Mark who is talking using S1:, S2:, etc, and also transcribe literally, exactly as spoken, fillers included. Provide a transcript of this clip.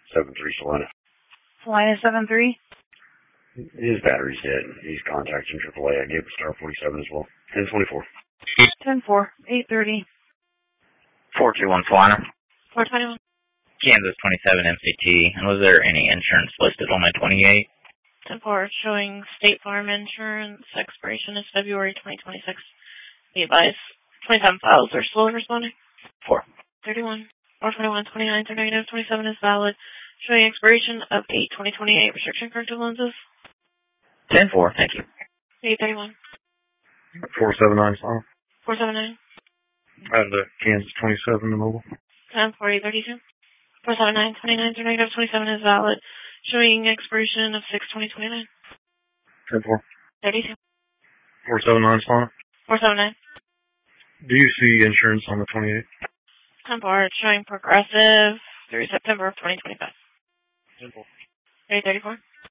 S1: seven three Salina.
S2: Salina seven three?
S1: His battery's dead. He's contacting triple A. I gave him star forty-seven as well. ten twenty-four.
S2: ten four, eight thirty.
S3: four two one Salina.
S2: four twenty-one.
S3: Kansas twenty-seven M C T. And was there any insurance listed on my twenty-eight?
S2: ten four, showing State Farm Insurance. Expiration is February twenty twenty-six. Be advised. twenty-seven files are slow responding.
S3: four.
S2: thirty-one. four twenty-one, twenty-nine, are negative. twenty-seven is valid. Showing expiration of eight twenty twenty-eight. Restriction corrective lenses.
S3: ten four, thank you.
S2: eight thirty-one.
S1: four seven nine Salina.
S2: four seventy-nine.
S1: And uh, Kansas twenty-seven, the mobile.
S2: ten four, eight thirty-two. four seventy-nine, twenty-nine, are negative. twenty-seven is valid. Showing expiration of six twenty twenty-nine.
S1: ten four.
S2: thirty-two.
S1: four seven nine Salina.
S2: four seventy-nine.
S1: Do you see insurance on the twenty-eight?
S2: ten four, showing progressive through September of twenty twenty-five.
S1: ten four.
S2: eight thirty-four.